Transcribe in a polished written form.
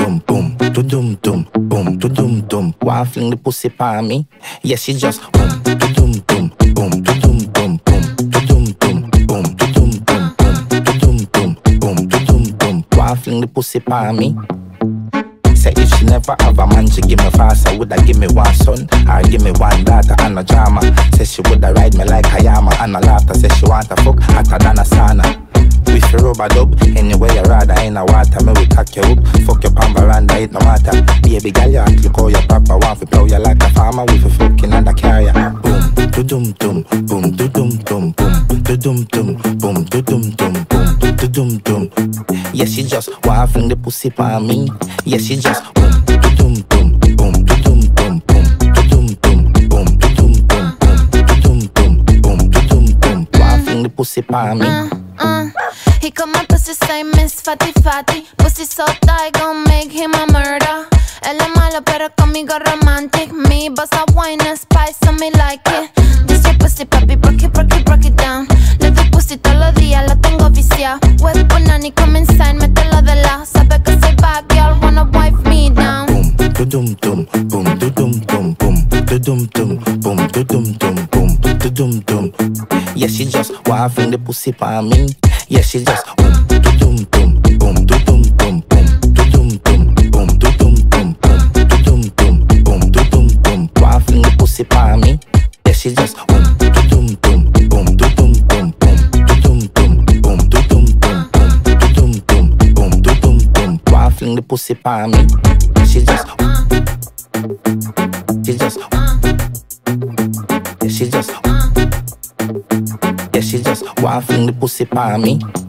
dum boom, do dum dum, boom, do dum dum. One fling the pussy pa me. Yeah, she just boom, do dum dum, boom, do dum dum, boom, do dum dum, boom, do dum dum, boom, do dum dum, boom, do dum dum. One fling the pussy pa me. Say if she never have a man, she give me fast. I woulda give me one son, or give me one daughter and a drama. Say she woulda ride me like a yama and a laughter. Say she want a fuck hotter than a sauna. With your rubber dub, anyway you rather in a water. Me we cock you up, fuck your pan veranda, it no matter. Baby girl, you act look how your papa want to plow you like a farmer with a fucking under carrier. Boom, do dum dum, boom, do dum dum, boom, do dum dum, boom, do dum dum, boom, do dum dum. Yeah, she just want fling the pussy pa me. Yeah, she just boom, do dum dum, boom, do dum dum, boom, do dum dum, boom, do dum dum, boom, do dum dum, boom, do dum dum. Want fling the pussy pa me. He call my pussy say Miss Fatty Fatty. Pussy so tight, gon' make him a murder. Él es malo pero conmigo romantic. Me boss a wine and spice so me like it. This your pussy papi, break it down. Le doy pussy todos los días, lo tengo viciado. Wet punani, come inside, mételo de lado. Sabe que soy bad girl, wanna wife me down. Boom, do dum dum, boom, do dum dum, boom, do dum dum, boom, do dum dum, boom, do dum dum. Yeah, she just want fling the pussy pa me. Yeah, she just boom, do dum dum, boom, do dum dum, boom, do dum dum, boom, do dum dum, boom, do dum dum, boom, do dum dum. Want fling the pussy pa me. Yeah, she just boom, do dum dum, boom, do dum dum, boom, do dum dum, boom, do dum dum, boom, do dum dum, boom, do dum dum. Want fling the pussy pa me. She just yeah, she just want fling the pussy pa me.